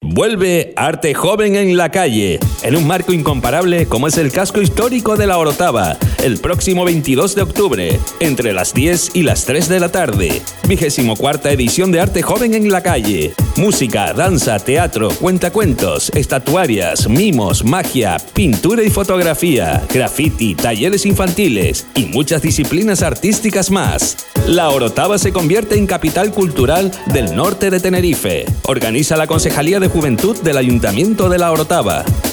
Vuelve Arte Joven en la calle, en un marco incomparable como es el casco histórico de La Orotava, el próximo 22 de octubre, entre las 10 y las 3 de la tarde. 24ª edición de Arte Joven en la calle. Música, danza, teatro, cuentacuentos, estatuarias, mimos, magia, pintura y fotografía, graffiti, talleres infantiles y muchas disciplinas artísticas más. La Orotava se convierte en capital cultural del norte de Tenerife. Organiza la Concejalía de Juventud del Ayuntamiento de La Orotava.